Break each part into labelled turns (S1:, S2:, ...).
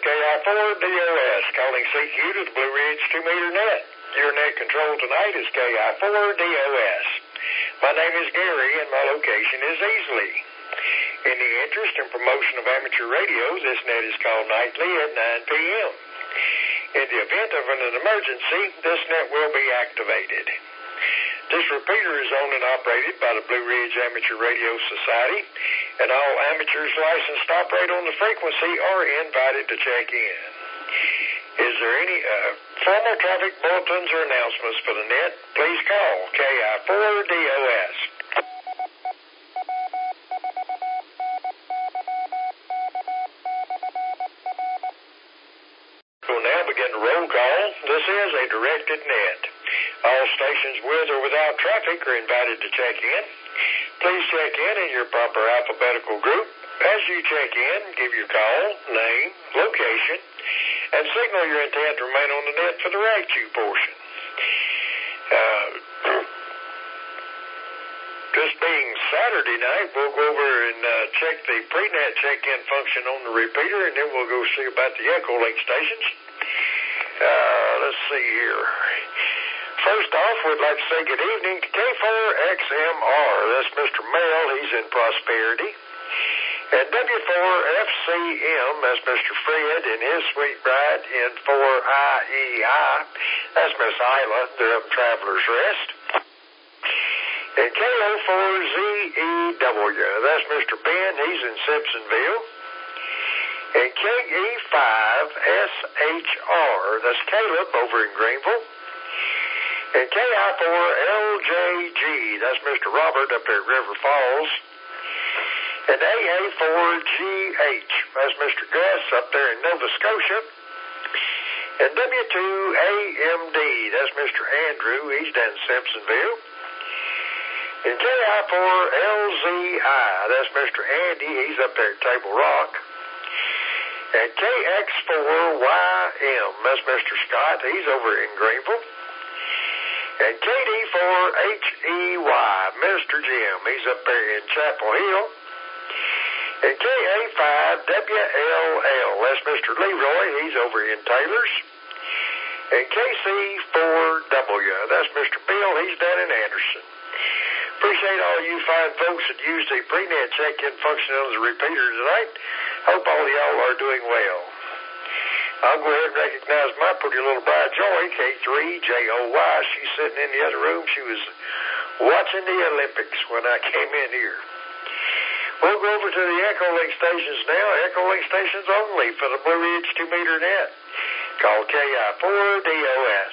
S1: KI4DOS, calling CQ to the Blue Ridge 2-meter net. Your net control tonight is KI4DOS. My name is Gary, and my location is Easley. In the interest and promotion of amateur radios, this net is called nightly at 9 p.m. In the event of an emergency, this net will be activated. This repeater is owned and operated by the Blue Ridge Amateur Radio Society, and all amateurs licensed to operate on the frequency are invited to check in. Is there any formal traffic bulletins or announcements for the net? Please call KI4DOS. We'll now begin the roll call. This is a directed net. All stations with or without traffic are invited to check in. Please check in your proper alphabetical group. As you check in, give your call, name, location, and signal your intent to remain on the net for the right queue portion. This being Saturday night, we'll go over and check the pre-net check-in function on the repeater, and then we'll go see about the Echo Link stations. Let's see here. First off, we'd like to say good evening to K4XMR. That's Mr. Mel. He's in Prosperity. And W4FCM, that's Mr. Fred and his sweet bride in 4IEI. That's Miss Isla. They're up in Traveler's Rest. And KO4ZEW, that's Mr. Ben. He's in Simpsonville. And KE5SHR, that's Caleb over in Greenville. And KI4LJG, that's Mr. Robert up at River Falls. And AA4GH, that's Mr. Gus up there in Nova Scotia. And W2AMD, that's Mr. Andrew, he's down in Simpsonville. And KI4LZI, that's Mr. Andy, he's up there at Table Rock. And KX4YM, that's Mr. Scott, he's over in Greenville. And KD4HEY, Mr. Jim, he's up there in Chapel Hill. And KA5WLL, that's Mr. Leroy, he's over in Taylor's. And KC4W, that's Mr. Bill, he's down in Anderson. Appreciate all you fine folks that used the pre-net check-in function on the repeater tonight. Hope all of y'all are doing well. I'll go ahead and recognize my pretty little bride, Joy, K3JOY. She's sitting in the other room. She was watching the Olympics when I came in here. We'll go over to the Echo Link stations now. Echo Link stations only for the Blue Ridge 2-meter net. Call KI4DOS.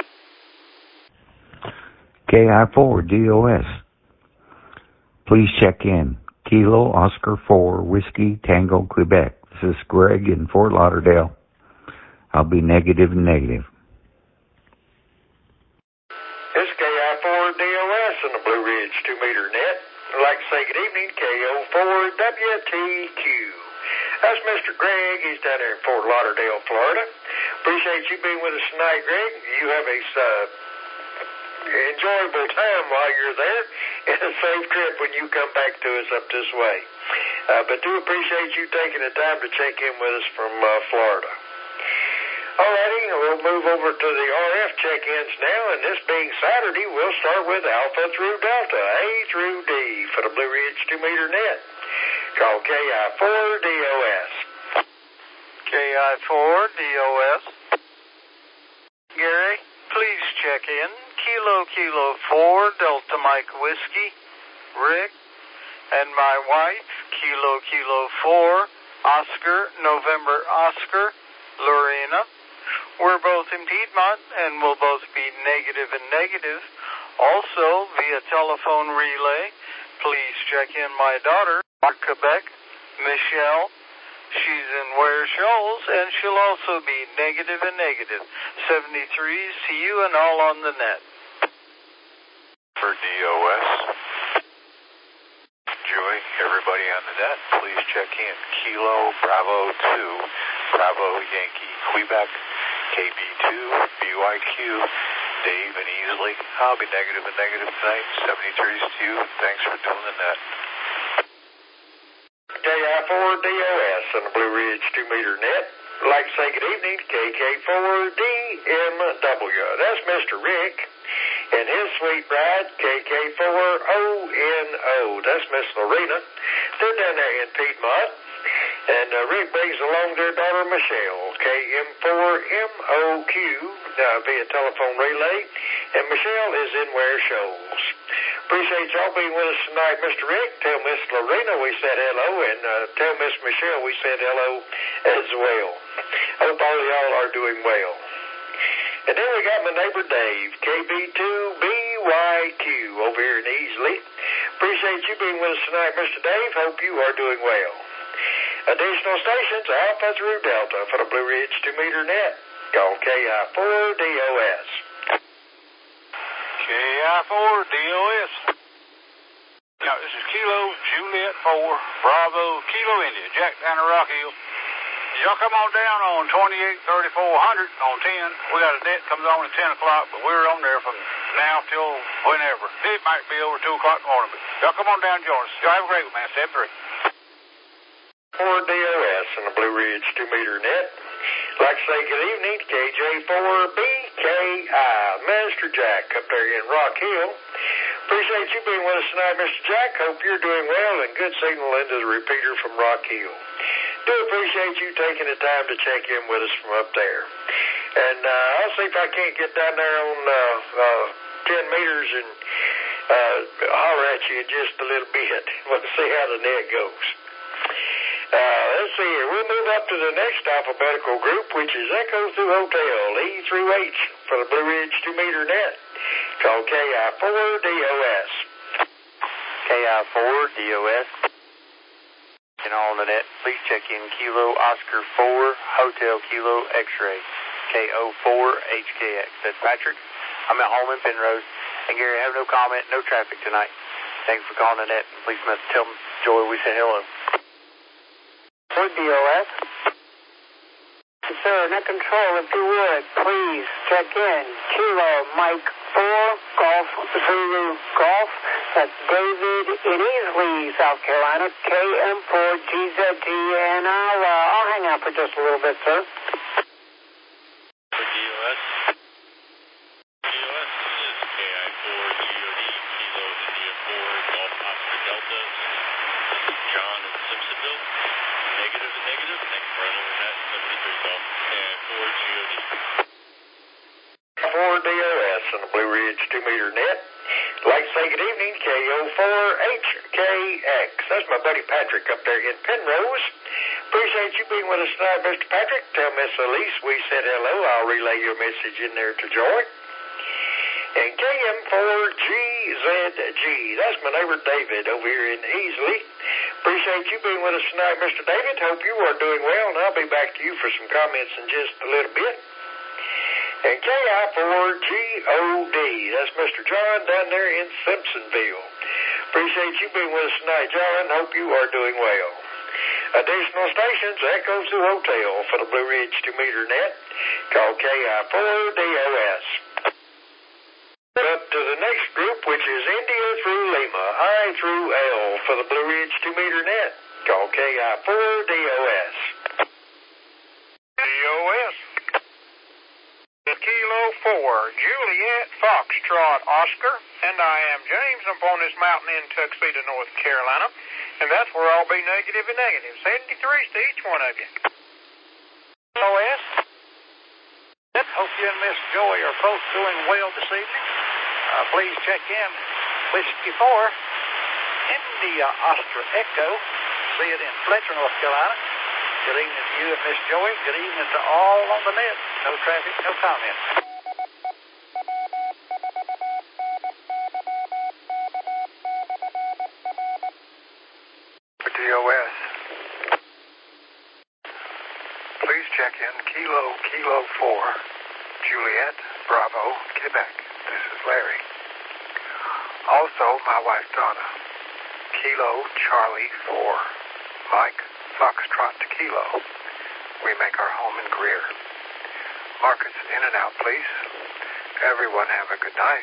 S2: KI4DOS. Please check in. Kilo Oscar 4 Whiskey Tango Quebec. This is Greg in Fort Lauderdale. I'll be negative and negative.
S1: This is KI4DOS on the Blue Ridge 2-meter net. I'd like to say good evening, KO4WTQ. That's Mr. Greg. He's down there in Fort Lauderdale, Florida. Appreciate you being with us tonight, Greg. You have a enjoyable time while you're there and a safe trip when you come back to us up this way. But do appreciate you taking the time to check in with us from Florida. Alrighty, we'll move over to the RF check-ins now, and this being Saturday, we'll start with Alpha through Delta, A through D for the Blue Ridge 2-meter net. Call KI4DOS.
S3: KI4DOS. Gary, please check in. Kilo 4 Delta Mike Whiskey, Rick, and my wife, Kilo 4 Oscar November Oscar, Lorena. We're both in Piedmont, and we'll both be negative and negative. Also, via telephone relay, please check in my daughter, Quebec, Michelle. She's in Ware Shoals, and she'll also be negative and negative. 73, see you and all on the net.
S4: For DOS. Joy, everybody on the net, please check in. Kilo Bravo 2, Bravo Yankee, Quebec. KB2, BYQ, Dave and Easley. I'll be negative and negative tonight. 73's to you. Thanks for doing the net.
S1: KI4DOS on the Blue Ridge 2-meter net. I'd like to say good evening to KK4DMW. That's Mr. Rick and his sweet bride, KK4ONO. That's Miss Lorena. They're down there in Piedmont. And Rick brings along their daughter, Michelle, KM4MOQ, via telephone relay. And Michelle is in Ware Shoals. Appreciate y'all being with us tonight, Mr. Rick. Tell Miss Lorena we said hello, and tell Miss Michelle we said hello as well. Hope all of y'all are doing well. And then we got my neighbor Dave, KB2BYQ, over here in Easley. Appreciate you being with us tonight, Mr. Dave. Hope you are doing well. Additional stations, Alpha through Delta for the Blue Ridge 2-meter net. Call KI4DOS.
S5: KI4DOS. Now, this is Kilo Juliet 4, Bravo, Kilo India, Jack down to Rock Hill. Y'all come on down on 283400 on 10. We got a net comes on at 10 o'clock, but we're on there from now till whenever. It might be over 2 o'clock in the morning, but y'all come on down and join us. Y'all have a great one, man. 7-3.
S1: 4DOS in the Blue Ridge 2-meter net. Like to say good evening to KJ4BKI, Master Jack up there in Rock Hill. Appreciate you being with us tonight, Mr. Jack. Hope you're doing well and good signal into the repeater from Rock Hill. Do appreciate you taking the time to check in with us from up there. And I'll see if I can't get down there on 10 meters and holler at you in just a little bit. We'll see how the net goes. Let's see here. We'll move up to the next alphabetical group, which is Echo through Hotel, E through H for the Blue Ridge 2-meter net. Call KI4DOS.
S6: KI4DOS. And on the net, please check in Kilo Oscar 4, Hotel Kilo X-ray, KO4HKX. That's Patrick. I'm at home in Penrose. And Gary, I have no comment, no traffic tonight. Thanks for calling the net. Please tell Joy we said hello.
S7: DOS. Sir, net control, if you would, please check in. Kilo Mike 4, Golf Zulu Golf. That's David in Easley, South Carolina, KM4GZG, and I'll hang out for just a little bit, sir.
S8: DOS. DOS, this is KI4GOD, Kilo India 4, Golf Oscar Delta. This is John in Simpsonville. Negative to negative. Thanks for running the net. 73 Golf. KI4GOD.
S1: 4DOS on the Blue Ridge 2-meter net. Like to say good evening, KO4HKX. That's my buddy Patrick up there in Penrose. Appreciate you being with us tonight, Mr. Patrick. Tell Miss Elise we said hello. I'll relay your message in there to Joy. And KM4GZG. That's my neighbor David over here in Easley. Appreciate you being with us tonight, Mr. David. Hope you are doing well, and I'll be back to you for some comments in just a little bit. And KI4GOD, that's Mr. John down there in Simpsonville. Appreciate you being with us tonight, John. Hope you are doing well. Additional stations, Echo through Hotel for the Blue Ridge 2-meter net. Call KI4DOS. Up to the next group, which is India through Lima, I through L for the Blue Ridge 2-meter net. Call KI4DOS.
S3: DOS. Kilo 4, Juliet Foxtrot Oscar, and I am James. I'm on this mountain in Tuxedo, North Carolina, and that's where I'll be negative and negative. 73s to each one of you.
S5: DOS. Hope you and Miss Joy are both doing well this evening. Please check in Whiskey 4, India Oscar Echo. See it in Fletcher, North Carolina. Good evening to you and Miss Joy. Good evening to all on the net. No traffic, no comment.
S9: DOS. Please check in Kilo 4, Juliet, Bravo, Quebec. This is Larry. Also, my wife Donna. Kilo Charlie 4, Mike Foxtrot to Kilo. We make our home in Greer. Markets in and out, please. Everyone have a good night.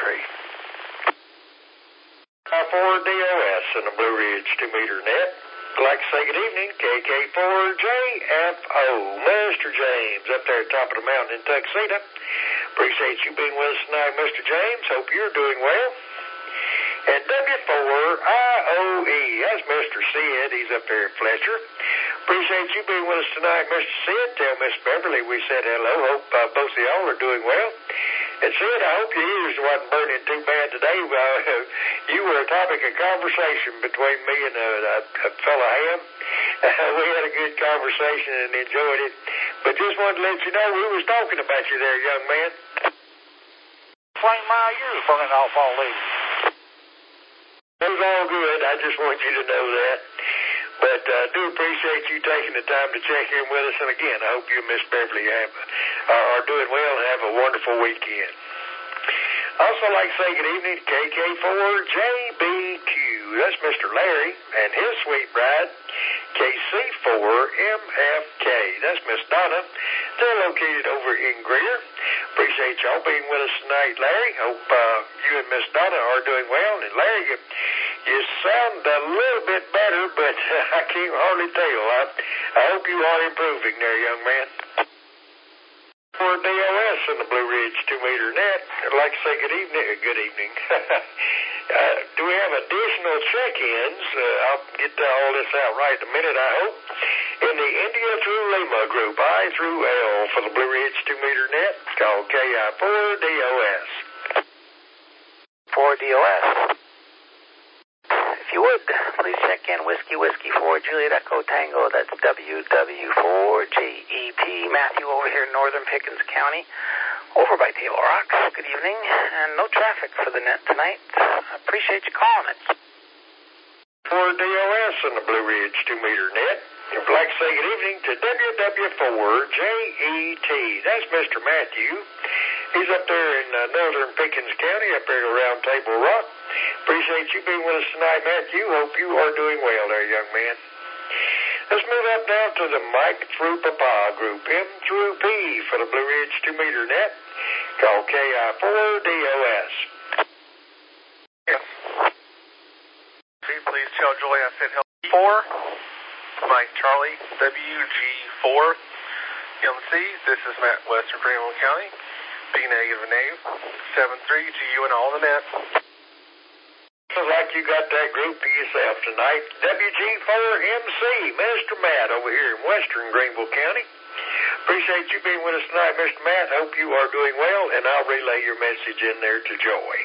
S9: 7-3.
S1: 4DOS in the Blue Ridge 2-meter net. I'd like to say good evening, KK4JFO, Mr. James, up there at the top of the mountain in Tuxedo. Appreciate you being with us tonight, Mr. James. Hope you're doing well. And W4IOE, that's Mr. Sid. He's up there at Fletcher. Appreciate you being with us tonight, Mr. Sid. Tell Miss Beverly we said hello. Hope both of y'all are doing well. And Sid, I hope your ears wasn't burning too bad today. You were a topic of conversation between me and a fella Ham. We had a good conversation and enjoyed it. But just wanted to let you know we was talking about you there, young man.
S5: Flame my ears burning off already.
S1: It was all good. I just want you to know that. But I do appreciate you taking the time to check in with us. And again, I hope you and Miss Beverly are doing well and have a wonderful weekend. Also like to say good evening to KK4JBQ. That's Mr. Larry and his sweet bride, KC4MFK. That's Miss Donna. They're located over in Greer. Appreciate y'all being with us tonight, Larry. Hope you and Miss Donna are doing well. And Larry, you sound a little bit better, but I can't hardly tell. I hope you are improving there, young man. For DOS in the Blue Ridge 2-meter net, I'd like to say good evening. Do we have additional check-ins? I'll get all this out right in a minute, I hope. In the India through Lima group, I through L for the Blue Ridge 2-meter net, called KI4DOS.
S6: 4DOS. If you would, please check in Whiskey 4 Juliet Echo Tango. That's WW4GEP. Matthew over here in northern Pickens County, over by Table Rock. Good evening, and no traffic for the net tonight. I appreciate you calling it.
S1: For DOS in the Blue Ridge 2-meter net, I'd like to say good evening to WW4JET. That's Mr. Matthew. He's up there in northern Pickens County, up there around Table Rock. Appreciate you being with us tonight, Matthew. Hope you are doing well there, young man. Let's move up now to the Mike through Papa group, M through P for the Blue Ridge 2-meter net, called KI4DOS.
S10: Yes. Please tell Joy I said hello. 4, Mike Charlie, WG4, MC. This is Matt, Western Greenville County. Be negative and negative. 7-3 to you and all the net.
S1: Looks like you got that group to yourself tonight. WG4MC, Mr. Matt over here in Western Greenville County. Appreciate you being with us tonight, Mr. Matt. Hope you are doing well, and I'll relay your message in there to Joy.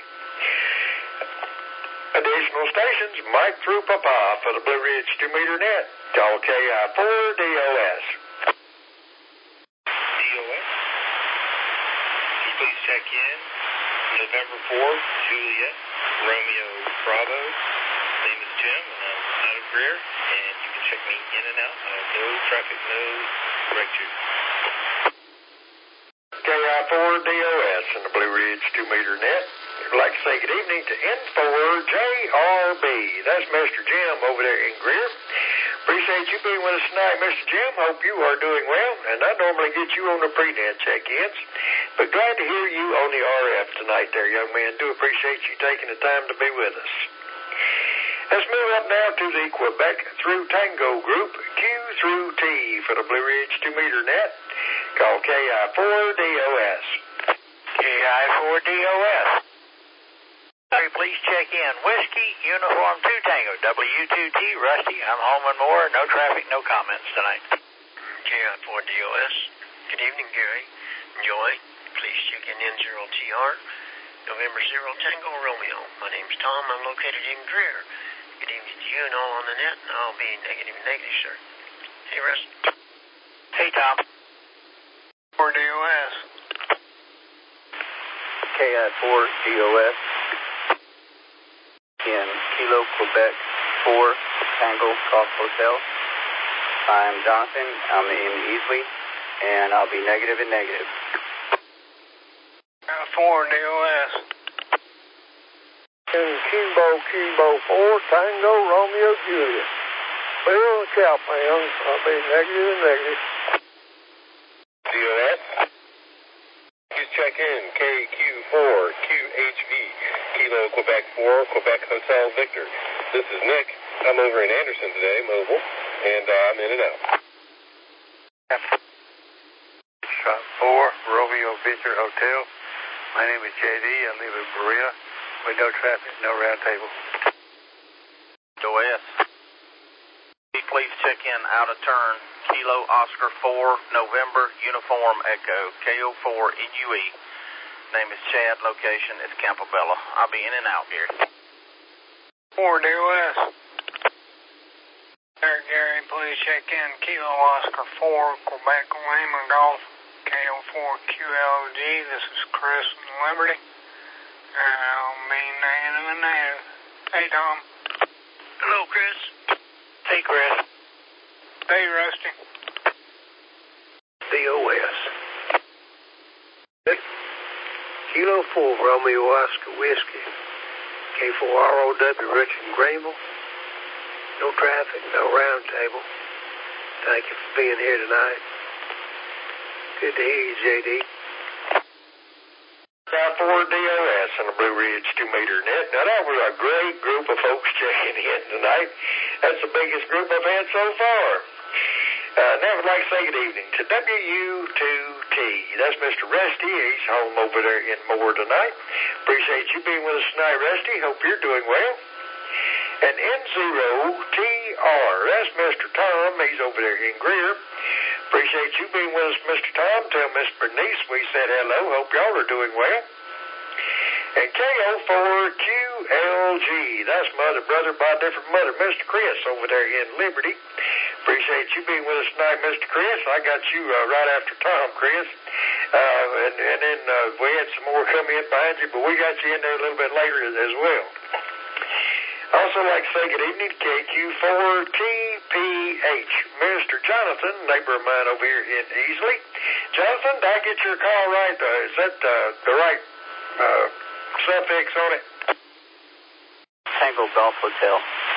S1: Additional stations, Mike through Papa for the Blue Ridge 2-meter net, call KI4DOS.
S8: DOS. Please check in. November 4, Juliet, Romeo Bravo. Name is Jim, and I'm out of Greer, and you can check me in and out. No traffic, no breakthrough.
S1: KI4DOS in the Blue Ridge 2-meter net. I'd like to say good evening to N4JRB. That's Mr. Jim over there in Greer. Appreciate you being with us tonight, Mr. Jim. Hope you are doing well, and I normally get you on the pre-net check-ins, but glad to hear you on the RF tonight there, young man. Do appreciate you taking the time to be with us. Let's move up now to the Quebec through Tango group, Q through T for the Blue Ridge 2-meter net, called KI4DOS.
S6: KI4DOS. Please check in Whiskey Uniform 2 Tango, W2T Rusty. I'm home and more. No traffic, no comments tonight.
S11: KI4DOS. Good evening, Gary. Joy, please check in N0TR, November 0 Tango Romeo. My name's Tom. I'm located in Greer. Good evening to you and all on the net, and I'll be negative, sir. Hey, Russ.
S6: Hey, Tom.
S10: 4DOS.
S6: KI4DOS. In Kilo, Quebec 4, Tango Golf Hotel. I'm Jonathan. I'm in Easley, and I'll be negative and negative.
S10: 4DOS.
S9: In Kilo 4, Tango Romeo Juliet. Bill and Cowpound, I'll be negative and negative.
S12: DOS. Please check in KQ4QHV, Kilo Quebec 4, Quebec Hotel Victor. This is Nick. I'm over in Anderson today, mobile, and I'm in and out.
S9: Shot 4, Romeo Victor Hotel. My name is JD. I live in Berea with no traffic, no round table.
S13: OS. Please check in out of turn. Kilo Oscar 4, November, Uniform Echo, KO4 NUE. Name is Chad, location is Campobello. I'll be in and out, Gary.
S7: 4 DOS. Gary, please check in. Kilo Oscar 4, Quebec Lima Golf, KO4 QLG. This is Chris in Liberty. I'll be negative and negative. Hey, Tom.
S11: Hello, Chris.
S1: Hey, Chris.
S7: Hey, Rusty.
S9: DOS. Kilo 4, Romeo Oscar Whiskey. K4ROW, Richard Greenville. No traffic, no round table. Thank you for being here tonight. Good to hear you, JD.
S1: Shot 4 DOS on the Blue Ridge 2-meter net. Now, that was a great group of folks checking in tonight. That's the biggest group I've had so far. Never like to say good evening to WU2T. That's Mr. Rusty. He's home over there in Moore tonight. Appreciate you being with us tonight, Rusty. Hope you're doing well. And N0TR. That's Mr. Tom. He's over there in Greer. Appreciate you being with us, Mr. Tom. Tell Miss Bernice we said hello. Hope y'all are doing well. And KO4QLG. That's my other brother by a different mother, Mr. Chris over there in Liberty. Appreciate you being with us tonight, Mr. Chris. I got you right after Tom, Chris. And then we had some more come in behind you, but we got you in there a little bit later as well. Also like to say good evening to KQ4TPH. Mr. Jonathan, neighbor of mine over here in Easley. Jonathan, did I get your call right? Is that the right suffix on it?
S6: Tango Golf Hotel.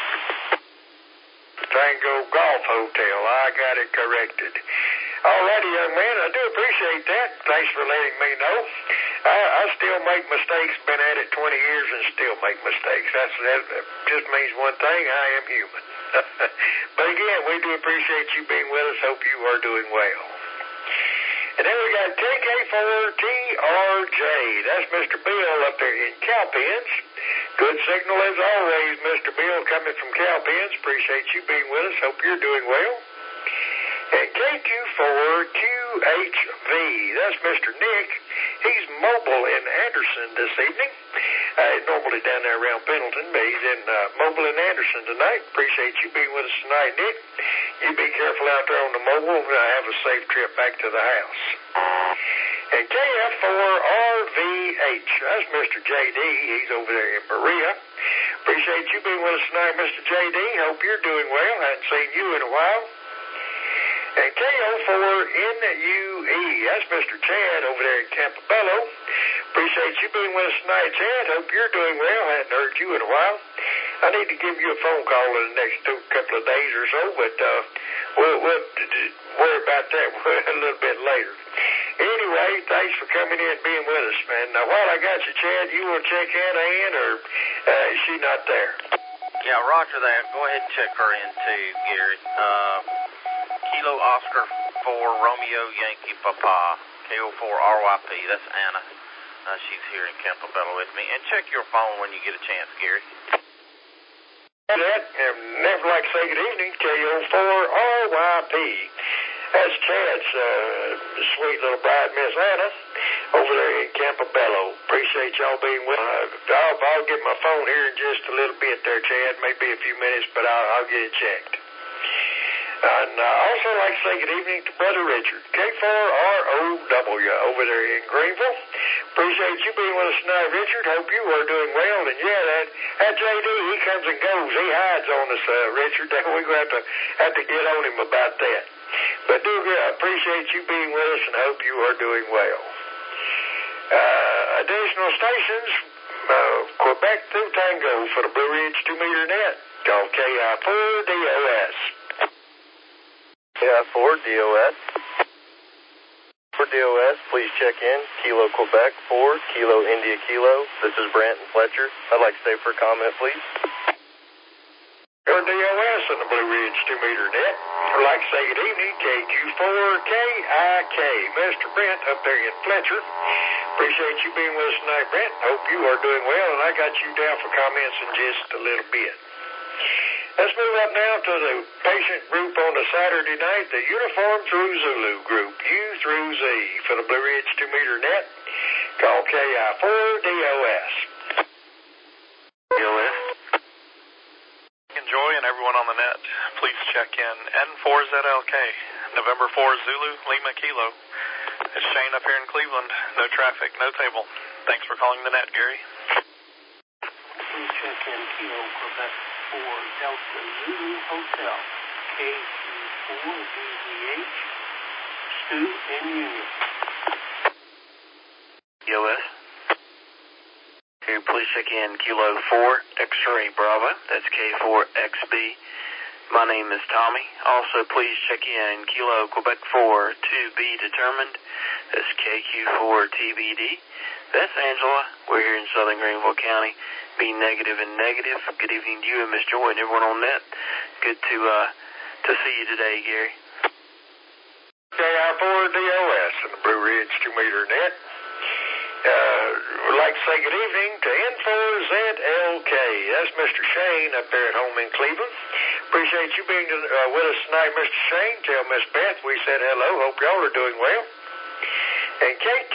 S1: Tango Golf Hotel. I got it corrected. Alrighty, young man. I do appreciate that. Thanks for letting me know. I still make mistakes. Been at it 20 years and still make mistakes. That just means one thing. I am human. But again, we do appreciate you being with us. Hope you are doing well. And then we got KK4TRJ. That's Mr. Bill up there in Cowpens. Good signal as always, Mr. Bill, coming from Cowpens. Appreciate you being with us. Hope you're doing well. And KQ4QHV. That's Mr. Nick. He's mobile in Anderson this evening. Normally down there around Pendleton, but he's in mobile in Anderson tonight. Appreciate you being with us tonight, Nick. You be careful out there on the mobile. Have a safe trip back to the house. And KF4RVH. That's Mr. JD. He's over there in Berea. Appreciate you being with us tonight, Mr. JD. Hope you're doing well. Hadn't seen you in a while. And KO4NUE. That's Mr. Chad over there in Campobello. Appreciate you being with us tonight, Chad. Hope you're doing well. Hadn't heard you in a while. I need to give you a phone call in the next couple of days or so, but we'll worry about that a little bit later. Anyway, thanks for coming in and being with us, man. Now, while I got you, Chad, you want to check Anna in, or is she not there?
S13: Yeah, roger that. Go ahead and check her in too, Gary. Kilo Oscar 4, Romeo Yankee Papa, KO4 RYP. That's Anna. She's here in Campobello with me. And check your phone when you get a chance, Gary.
S1: That, and never like to say good evening, KO4RYP. That's Chad's sweet little bride, Miss Anna, over there in Campobello. Appreciate y'all being with us. I'll get my phone here in just a little bit there, Chad. Maybe a few minutes, but I'll get it checked. And also like to say good evening to Brother Richard, K4ROW over there in Greenville. Appreciate you being with us tonight, Richard. Hope you are doing well. And yeah, that JD, he comes and goes. He hides on us, Richard. We're going to have to get on him about that. But do appreciate you being with us and hope you are doing well. Additional stations, Quebec through Tango for the Blue Ridge 2-meter net. Call KI4DOS.
S6: KI4DOS. For DOS, please check in. Kilo Quebec 4, Kilo India Kilo. This is Branton Fletcher. I'd like to stay for a comment, please.
S1: or DOS on the Blue Ridge 2-meter net. I'd like to say good evening, KQ4KIK. Mr. Brent up there in Fletcher. Appreciate you being with us tonight, Brent. Hope you are doing well, and I got you down for comments in just a little bit. Let's move up now to the patient group on a Saturday night, the Uniform Through Zulu group, U through Z, for the Blue Ridge 2-meter net. Call KI4DOS.
S10: DOS. Enjoy, and everyone on the net, please check in N4ZLK, November 4 Zulu, Lima Kilo. It's Shane up here in Cleveland. No traffic, no table. Thanks for calling the net, Gary.
S7: Please check in Kilo, Quebec 4 Delta Zulu Hotel, KQ4DVH, Stu in Union.
S11: DOS. Please check in Kilo 4 X-Ray Bravo. That's K4XB. My name is Tommy. Also, please check in Kilo Quebec 4 to be determined. That's KQ4TBD. That's Angela. We're here in Southern Greenville County. Be negative and negative. Good evening to you and Miss Joy and everyone on net. Good to see you today, Gary.
S1: KI4DOS in the Blue Ridge 2-meter net. Would like to say good evening to N4ZLK. That's Mr. Shane up there at home in Cleveland. Appreciate you being with us tonight, Mr. Shane. Tell Miss Beth we said hello. Hope y'all are doing well. And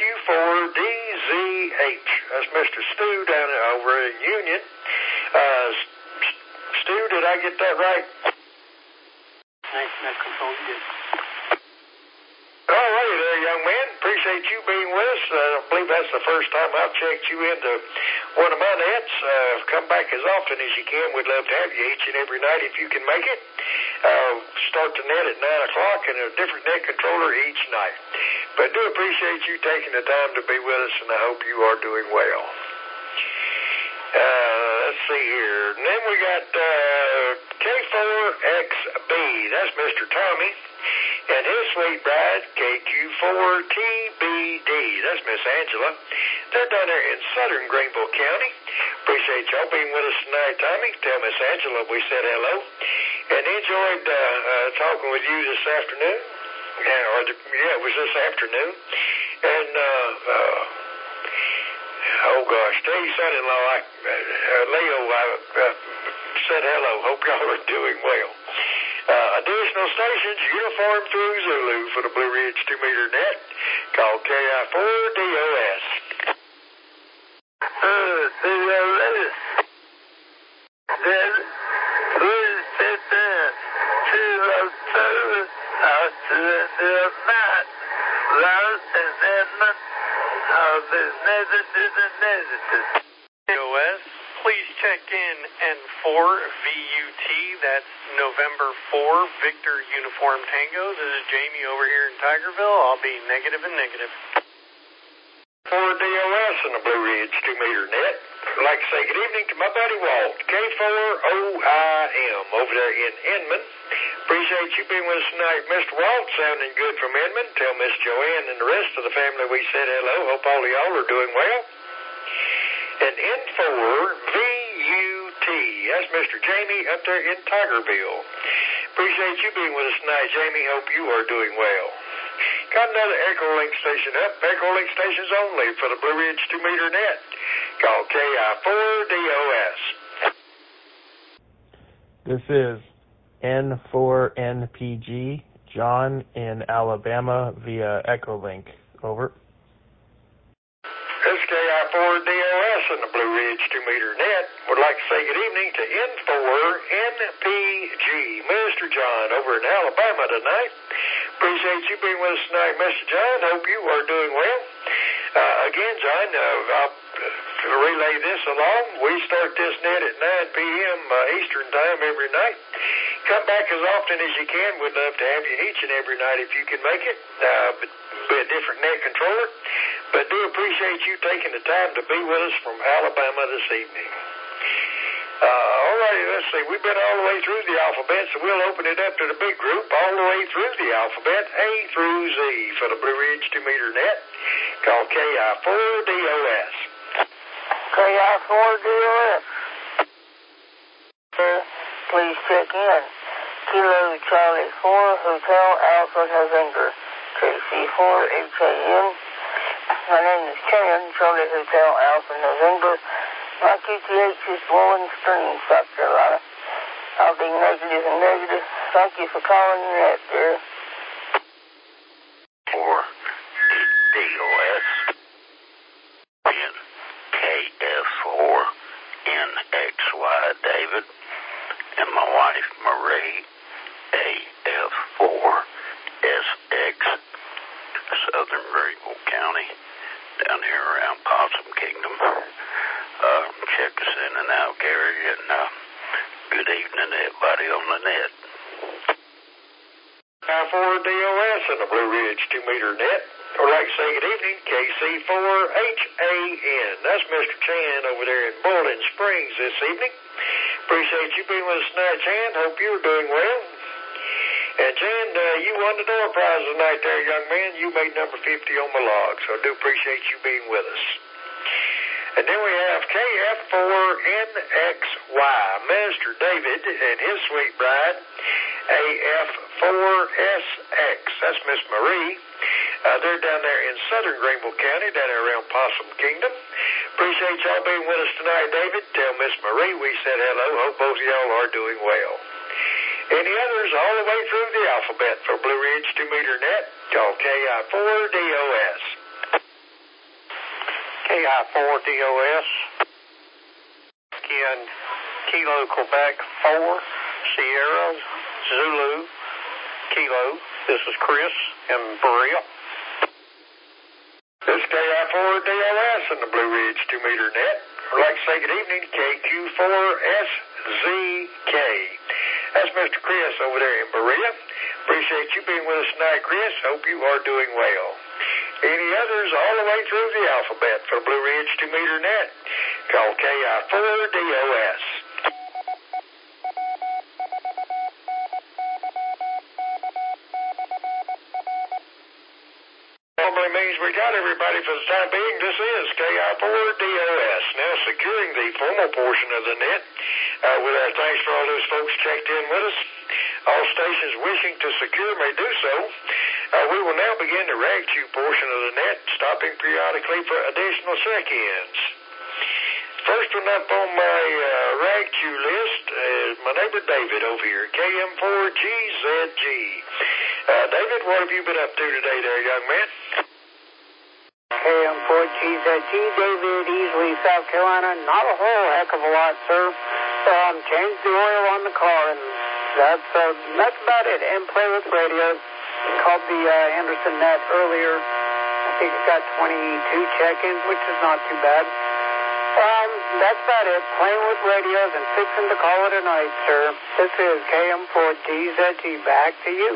S1: KQ4DZH. That's Mr. Stu down over in Union. Stu, did I get that right?
S7: Nice net control, you did.
S1: All righty there, young man. Appreciate you being with us. I believe that's the first time I've checked you into one of my nets. Come back as often as you can. We'd love to have you each and every night if you can make it. Start the net at 9 o'clock and a different net controller each night. But I do appreciate you taking the time to be with us, and I hope you are doing well. Let's see here. And then we got K4XB. That's Mr. Tommy. And his sweet bride, KQ4TBD. That's Miss Angela. They're down there in Southern Greenville County. Appreciate y'all being with us tonight, Tommy. Tell Miss Angela we said hello. And enjoyed talking with you this afternoon. Yeah, it was this afternoon. And, oh gosh, tell your son-in-law, Leo, said hello. Hope y'all are doing well. Additional stations, Uniform Through Zulu for the Blue Ridge 2-meter net. Call KI4DOS.
S14: DOS. Then, please sit there. Kilo 2, after the night. Loud and Edmund. I'll be negative.
S15: DOS. Please check in N4VUT, that's November 4, Victor Uniform Tango. This is Jamie over here in Tigerville. I'll be negative and negative.
S1: 4DOS in the Blue Ridge 2-meter net. I'd like to say good evening to my buddy Walt, K4OIM over there in Inman. Appreciate you being with us tonight, Mr. Walt, sounding good from Inman. Tell Miss Joanne and the rest of the family we said hello. Hope all of y'all are doing well. And N4VUT, that's Mr. Jamie up there in Tigerville. Appreciate you being with us tonight, Jamie. Hope you are doing well. Got another Echolink station up. Echolink stations only for the Blue Ridge 2-meter net. Call KI4DOS.
S16: This is N4NPG, John in Alabama via Echolink. Over.
S1: This is KI4DOS in the Blue Ridge 2-meter net. Would like to say good evening to N4NPG, Mr. John over in Alabama tonight. Appreciate you being with us tonight, Mr. John. Hope you are doing well. Again, John, I'll relay this along. We start this net at 9 p.m. Eastern time every night. Come back as often as you can. We'd love to have you each and every night if you can make it. Be a different net controller. But do appreciate you taking the time to be with us from Alabama this evening. All righty, let's see. We've been all the way through the alphabet, so we'll open it up to the big group all the way through the alphabet, A through Z for the Blue Ridge 2-meter net. Call KI4DOS.
S7: KI4DOS.
S17: please check in. Kilo Charlie 4, Hotel Alpha November, KC4HAN. My name is Chan, Charlie Hotel Alpha November. My QTH is Bowling Springs, South Carolina. I'll be negative and negative. Thank you for calling in that, dear.
S18: For DOS in KF4 NXY David and my wife Marie AF4 SX Southern Greenville County down here around Possum Kingdom. Check us in and out, Gary, and good evening to everybody on the net.
S1: 4DOS and the Blue Ridge 2-meter net. I'd like to say good evening, KC4HAN. That's Mr. Chan over there in Bowling Springs this evening. Appreciate you being with us tonight, Chan. Hope you're doing well. And Chan, you won the door prize tonight there, young man. You made number 50 on my log, so I do appreciate you being with us. And then we have KF4NXY, Minister David and his sweet bride, AF4SX. That's Miss Marie. They're down there in Southern Greenville County, down there around Possum Kingdom. Appreciate y'all being with us tonight, David. Tell Miss Marie we said hello. Hope both of y'all are doing well. Any others all the way through the alphabet for Blue Ridge 2-meter net? Call KI4DOS.
S19: KI4DOS. Again, Kilo Quebec 4, Sierra Zulu Kilo. This is Chris in Berea.
S1: This is KI4DOS and the Blue Ridge 2-meter net. I'd like to say good evening, KQ4SZK. That's Mr. Chris over there in Berea. Appreciate you being with us tonight, Chris. Hope you are doing well. Any others all the way through the alphabet for Blue Ridge 2-meter net? Call KI4DOS. Normally means we got everybody for the time being. This is KI4DOS. Now securing the formal portion of the net. With our thanks for all those folks checked in with us. All stations wishing to secure may do so. We will now begin the rag queue portion of the net, stopping periodically for additional check-ins. First one up on my rag queue list is my neighbor David over here, KM4GZG. David, what have you been up to today there, young man?
S7: KM4GZG, David, Easley, South Carolina. Not a whole heck of a lot, sir. Changed the oil on the car, and that's about it. And play with radio. Called the Anderson net earlier. I think it got 22 check-ins, which is not too bad. That's about it. Playing with radios and fixing to call it a night, sir. This is KM4GZG. Back to you.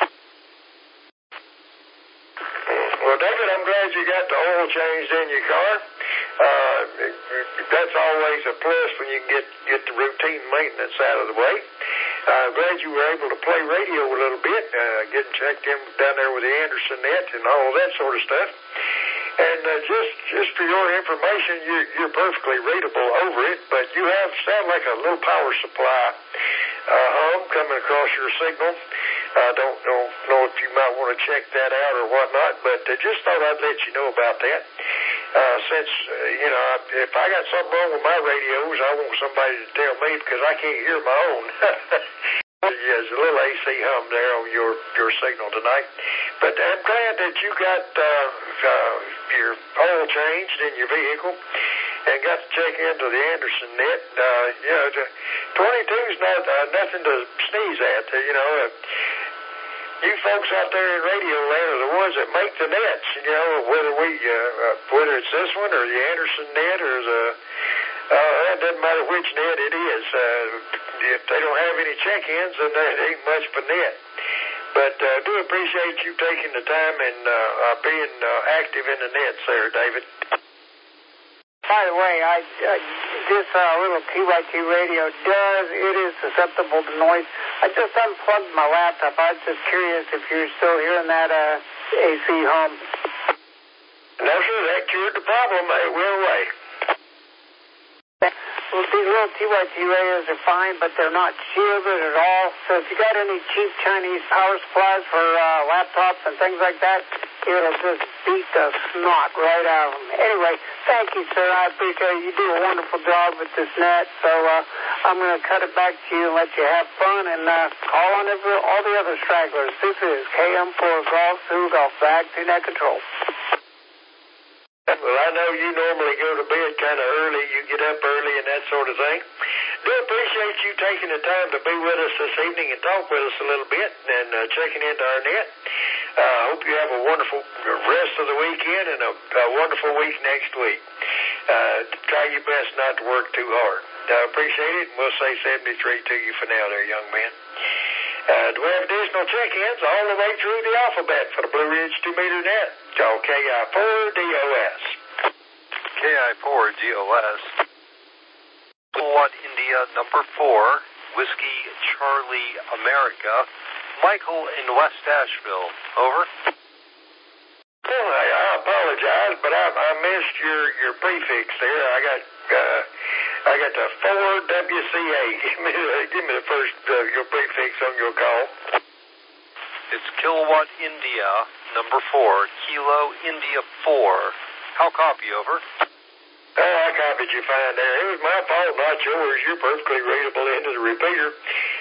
S1: Well, David, I'm glad you got the oil changed in your car. That's always a plus when you can get the routine maintenance out of the way. I'm glad you were able to play radio a little bit, getting checked in down there with the Anderson net and all of that sort of stuff. And just for your information, you're perfectly readable over it, but you sound like a little power supply hum coming across your signal. I don't know if you might want to check that out or whatnot, but just thought I'd let you know about that. Since, if I got something wrong with my radios, I want somebody to tell me because I can't hear my own. Yeah, there's a little AC hum there on your signal tonight. But I'm glad that you got your oil changed in your vehicle and got to check into the Anderson net. 22 is not nothing to sneeze at. You folks out there in radio land are the ones that make the nets. Whether it's this one or the Anderson net or it doesn't matter which net it is. If they don't have any check-ins, then there ain't much of a net. But I do appreciate you taking the time and being active in the nets there, David.
S7: By the way, this little TYT radio it is susceptible to noise. I just unplugged my laptop. I was just curious if you're still hearing that AC hum.
S1: No, sir, that cured the problem. It went away.
S7: these little TYT radios are fine, but they're not shielded at all. So if you got any cheap Chinese power supplies for laptops and things like that, it'll just beat the snot right out of them. Anyway, thank you, sir. I appreciate it. You do a wonderful job with this net. So I'm going to cut it back to you and let you have fun and call on all the other stragglers. This is KM4 Golf Zulu Golf. Back to net control.
S1: Well, I know you normally go to bed kind of early. You get up early and that sort of thing. Do appreciate you taking the time to be with us this evening and talk with us a little bit and checking into our net. Hope you have a wonderful rest of the weekend and a wonderful week next week. Try your best not to work too hard. Appreciate it, and we'll say 73 to you for now there, young man. Do we have additional check-ins all the way through the alphabet for the Blue Ridge 2-meter net? Call KI4DOS.
S20: KI4DOS. 1 India number 4, Whiskey Charlie America. Michael in West Asheville. Over.
S1: Well, I apologize, but I missed your prefix there. I got the 4WCA. Give me the first your prefix on your call.
S20: It's Kilowatt India number 4, Kilo India 4. How copy? Over.
S1: Oh, I copied you fine there. It was my fault, not yours. You're perfectly readable into the repeater.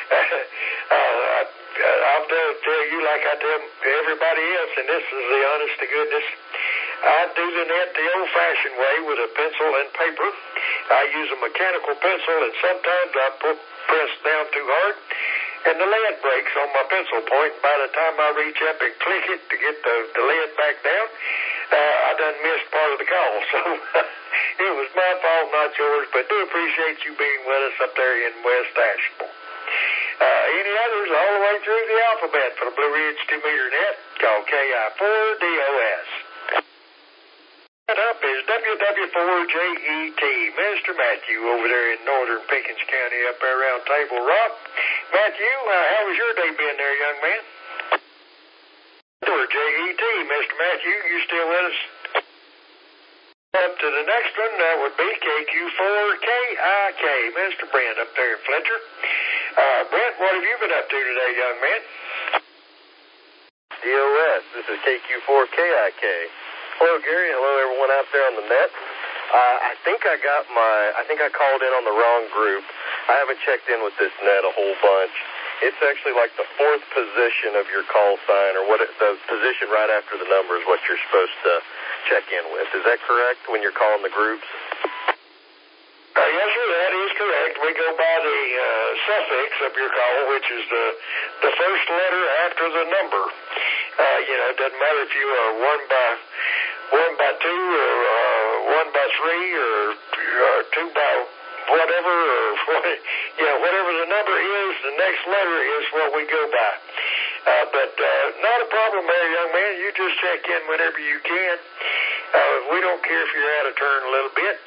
S1: I'll tell you like I tell everybody else, and this is the honest to goodness. I do the net the old-fashioned way with a pencil and paper. I use a mechanical pencil, and sometimes I press down too hard, and the lead breaks on my pencil point. By the time I reach up and click it to get the lead back down, I done missed part of the call. So it was my fault, not yours, but do appreciate you being with us up there in West Asheville. Any others all the way through the alphabet for the Blue Ridge 2-meter net? Call KI4DOS. Next up is WW4JET, Mr. Matthew over there in northern Pickens County up there around Table Rock. Matthew, how was your day been there, young man? JET, Mr. Matthew, you still with us? Up to the next one, that would be KQ4KIK, Mr. Brent up there in Fletcher. Brent, what have you been up to today, young man?
S12: DOS, this is KQ4KIK. Hello, Gary. Hello, everyone out there on the net. I think I called in on the wrong group. I haven't checked in with this net a whole bunch. It's actually like the 4th position of your call sign, or the position right after the number is what you're supposed to check in with. Is that correct when you're calling the groups?
S1: Yes, sir, that is correct. We go by the suffix of your call, which is the first letter after the number. It doesn't matter if you are 1 by 2 or 1 by 3 or 2 by whatever, or whatever the number is, the next letter is what we go by. But not a problem there, young man. You just check in whenever you can. We don't care if you're out of turn a little bit.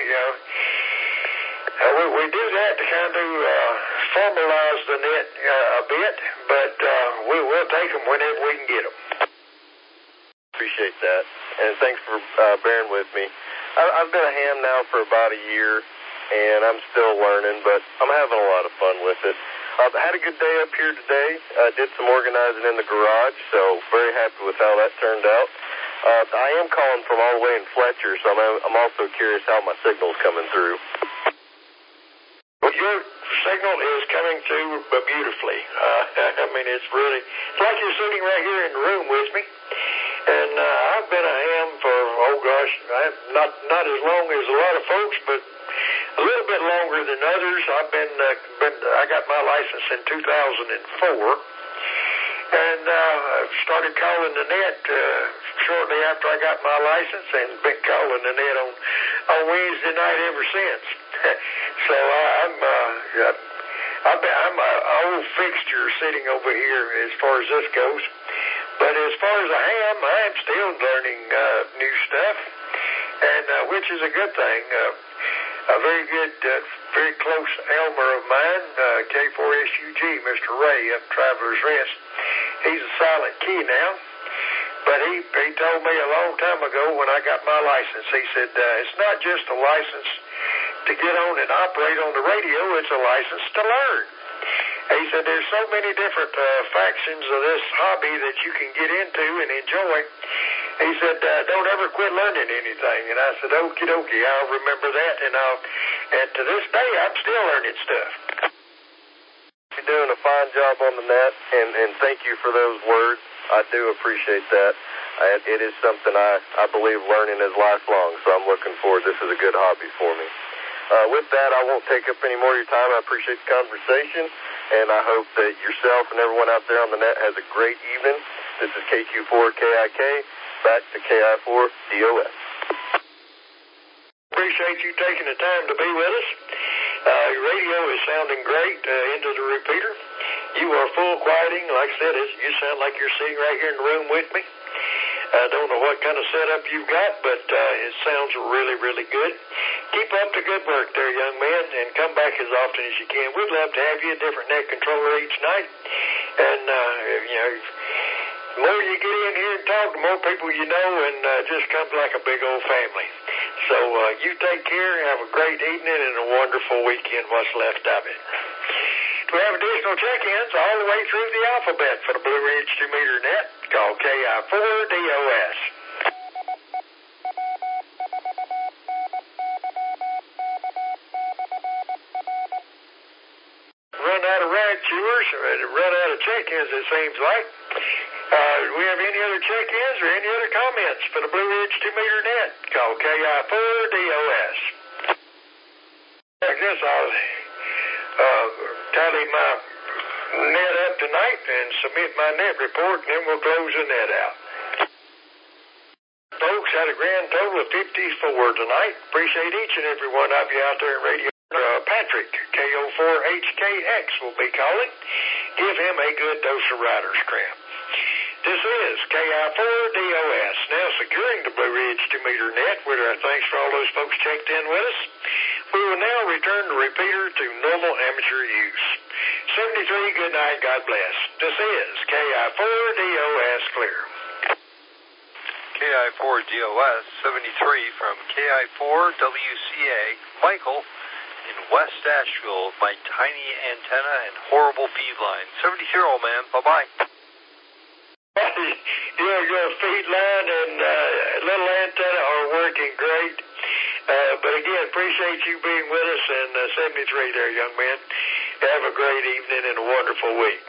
S1: We do that to kind of formalize the net a bit, but we'll take them whenever we can get them.
S12: Appreciate that, and thanks for bearing with me. I've been a ham now for about a year, and I'm still learning, but I'm having a lot of fun with it. I had a good day up here today. Did some organizing in the garage, so very happy with how that turned out. I am calling from all the way in Fletcher, so I'm also curious how my signal's coming through.
S1: Well, your signal is coming through beautifully. It's like you're sitting right here in the room with me. And I've been a ham for, not as long as a lot of folks, but a little bit longer than others. I got my license in 2004. And I started calling the net shortly after I got my license, and been calling the net on Wednesday night ever since. So I'm an old fixture sitting over here as far as this goes. But as far as a ham, I'm still learning new stuff, and which is a good thing. A very good, very close Elmer of mine, K4SUG, Mr. Ray up Traveler's Rest. He's a silent key now, but he told me a long time ago when I got my license, he said, it's not just a license to get on and operate on the radio. It's a license to learn. He said there's so many different factions of this hobby that you can get into and enjoy. He said, don't ever quit learning anything. And I said, okie dokie, I'll remember that. And to this day, I'm still learning stuff.
S12: You're doing a fine job on the net, and thank you for those words. I do appreciate that. It is something I believe learning is lifelong, so I'm looking forward. This is a good hobby for me. With that, I won't take up any more of your time. I appreciate the conversation, and I hope that yourself and everyone out there on the net has a great evening. This is KQ4KIK, back to KI4DOS.
S1: Appreciate you taking the time to be with us. Your radio is sounding great into the repeater. You are full quieting. Like I said, you sound like you're sitting right here in the room with me. I don't know what kind of setup you've got, but it sounds really, really good. Keep up the good work there, young man, and come back as often as you can. We'd love to have you a different net controller each night. And, the more you get in here and talk, the more people you know, and just comes like a big old family. So you take care, have a great evening, and a wonderful weekend, what's left of it. We have additional check-ins all the way through the alphabet for the Blue Ridge 2-meter net. Call KI4DOS. Run out of rag chewers, run out of check-ins, it seems like. Do we have any other check-ins or any other comments for the Blue Ridge 2-meter net? Call KI4DOS. I guess I'll tally my net up tonight and submit my net report, and then we'll close the net out. Folks, had a grand total of 54 tonight. Appreciate each and every one of you out there in radio. Patrick, KO4HKX, will be calling. Give him a good dose of rider's cramp. This is KI4DOS, now securing the Blue Ridge 2-meter net. With our thanks for all those folks checked in with us. We will now return the repeater to normal amateur use. 73, good night, God bless. This is KI4DOS clear.
S20: KI4DOS 73 from KI4WCA, Michael in West Asheville, my tiny antenna and horrible feed line. 73, old man, bye-bye.
S1: Your feed line and little antenna are working great. But again, appreciate you being with us, and 73 there, young man. Have a great evening and a wonderful week.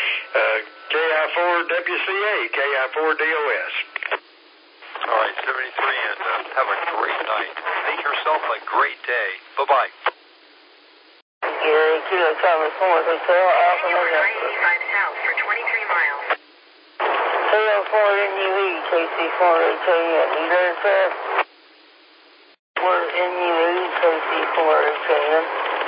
S1: KI4WCA, KI4DOS.
S20: All right, 73, and have a great night. Make yourself a great day. Bye-bye.
S17: Gary, Kilo Thomas 4 Hotel, Alpha November.
S21: south for 23 miles.
S17: KO4 NUE, KC4HAN. You there, sir? 4 NUE, KC4HAN.